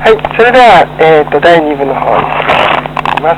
はい、それでは、第2部の方に行きます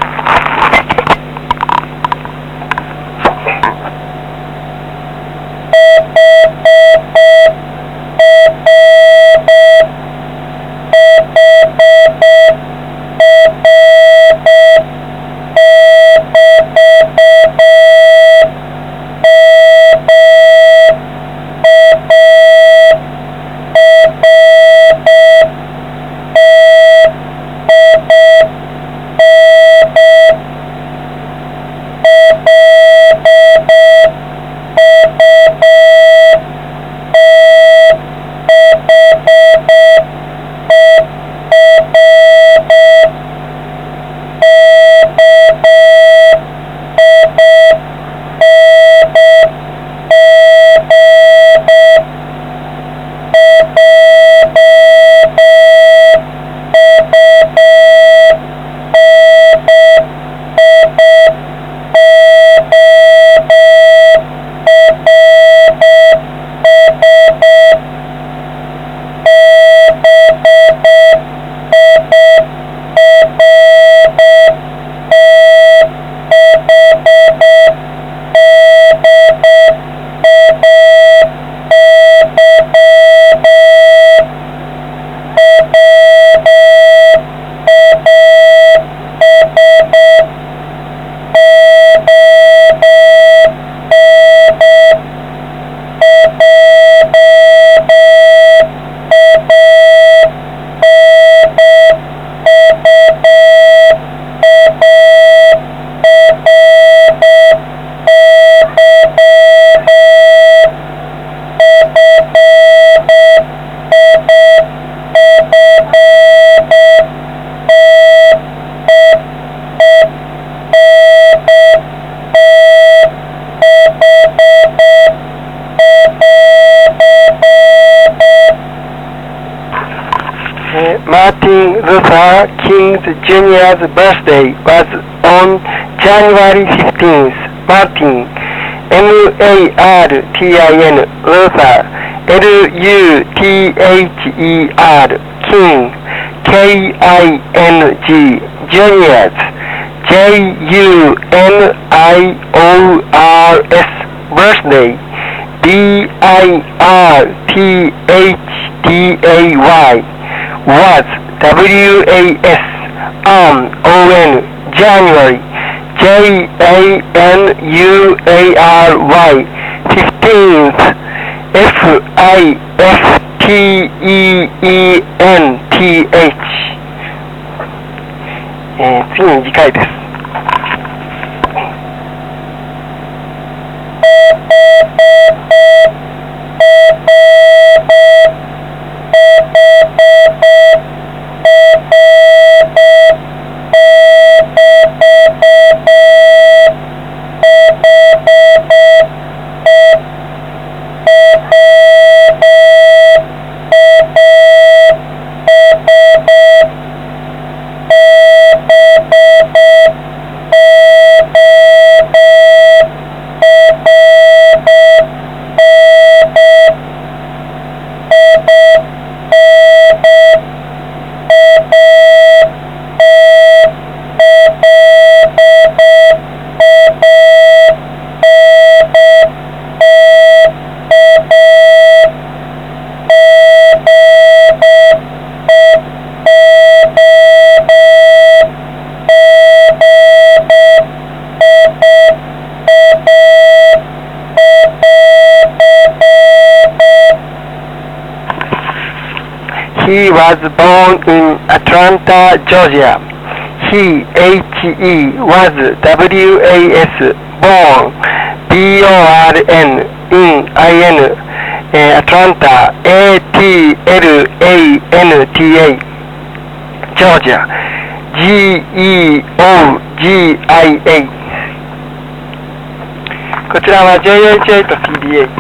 。Martin Luther King Jr.'s birthday was on January 15th. Martin, M-A-R-T-I-N, Luther, L-U-T-H-E-R, King, K-I-N-G, Jr.'s, J-U-N-I-O-R-S, birthday, B-I-R-T-H-D-A-Y, was W-A-S-O-N, January, J-A-N-U-A-R-Y, 15th, F-I-F-T-E-E-N-T-H、次に次回です。He was born in Atlanta, Georgia. He, H-E, was W-A-S, born, B-O-R-N, in I-N, Atlanta, A-T-L-A-N-T-A, Georgia, G-E-O-G-I-A。 こちらは JHA と TBH。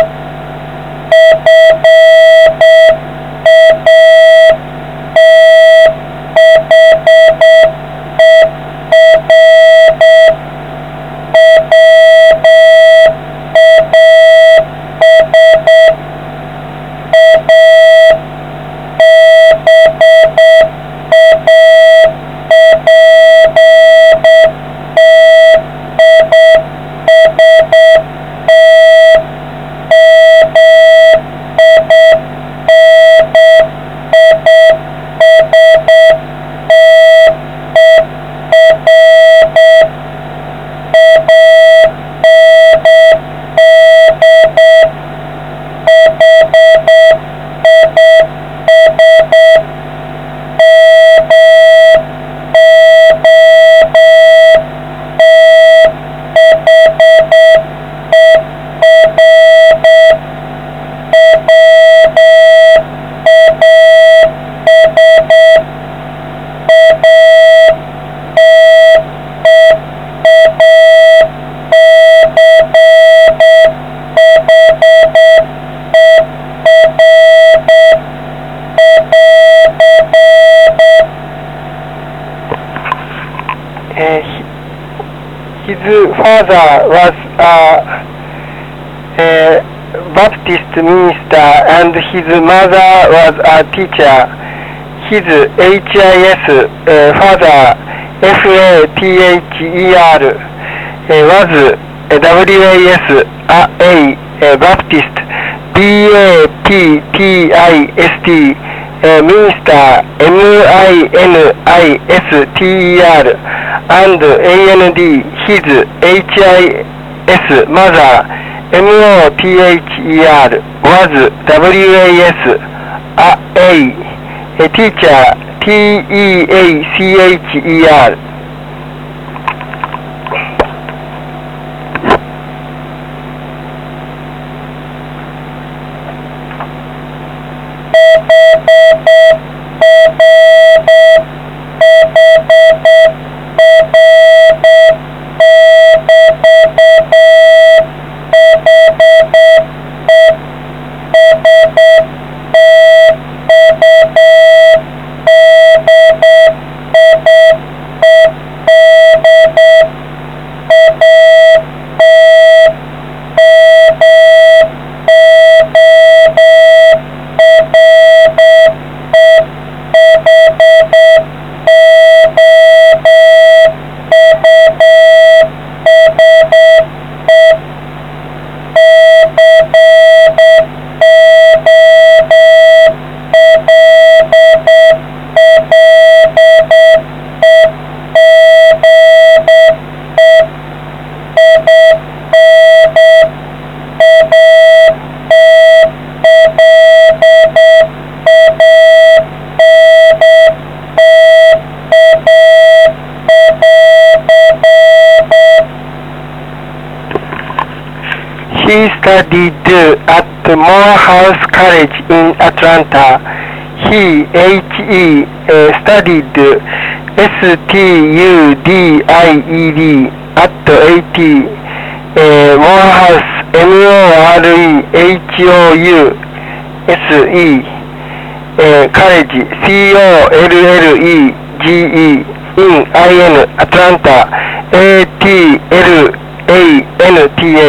His father was a Baptist minister and his mother was a teacher. His HIS father, FATHER, was WAS a Baptist, BAPTIST, minister, MINISTER, and AND. His HIS mother, MOTHER, was WAS a teacher, TEACHER. He studied at Morehouse College in Atlanta. He studied STUDIED at Morehouse, MOREHOUSE College, COLLEGE in Atlanta, ATLANTA.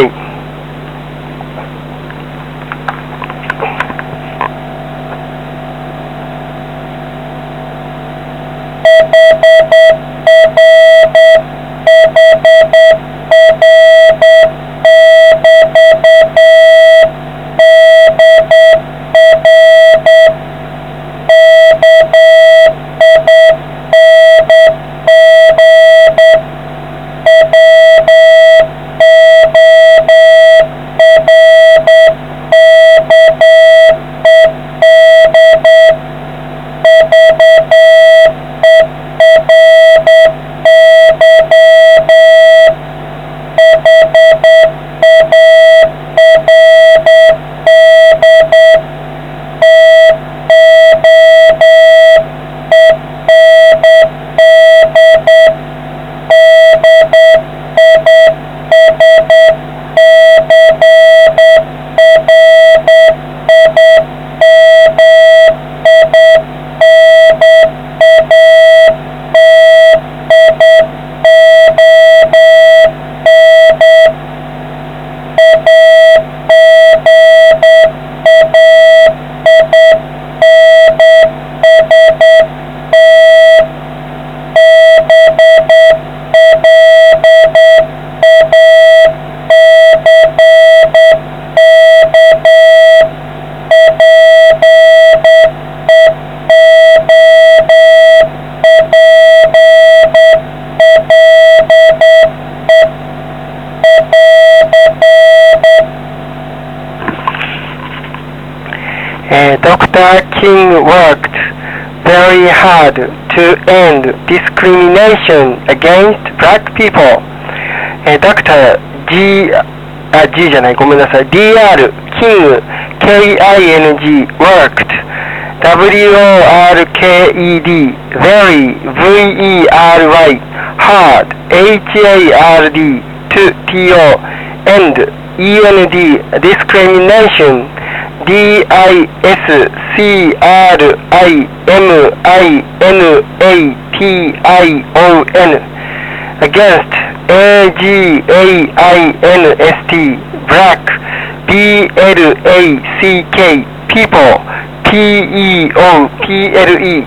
Dr. King worked very hard to end discrimination against black people. Dr. G じゃない、ごめんなさい。Dr. King, King, worked, WORKED, very, VERY, hard, HARD, to end discrimination, DISCRIMINATION, against, AGAINST, black, BLACK, people, PEOPLE、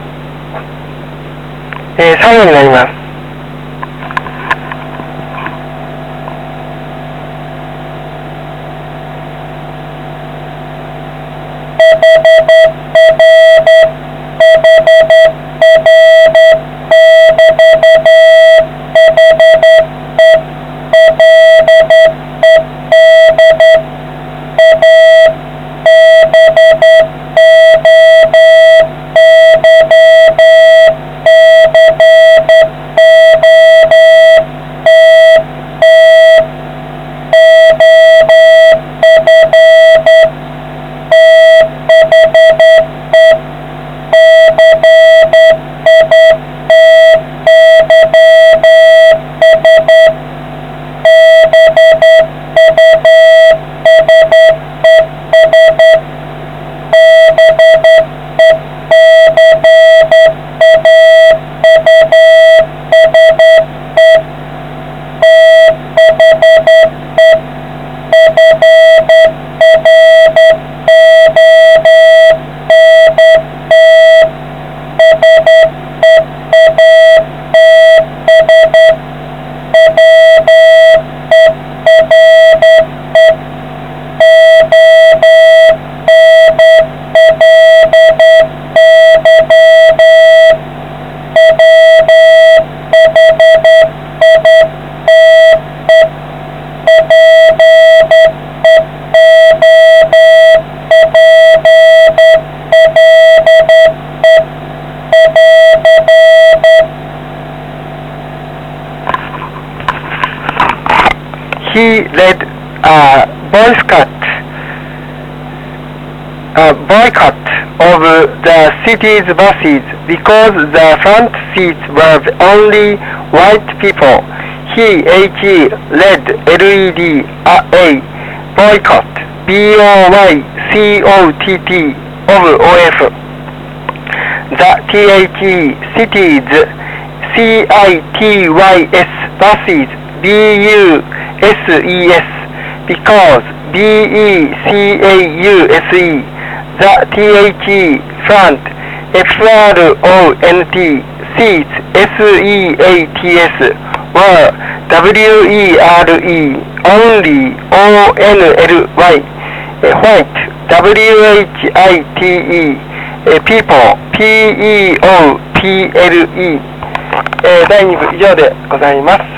最後になります。He led a boycott of the city's buses because the front seats were only white people. He led LED boycott, BOYCOTT of OF. The city's CITYS buses BUSES because BECAUSE. The front FRONT seats SEATS were WERE only ONLY white WHITE people PEOPLE。第2部以上でございます。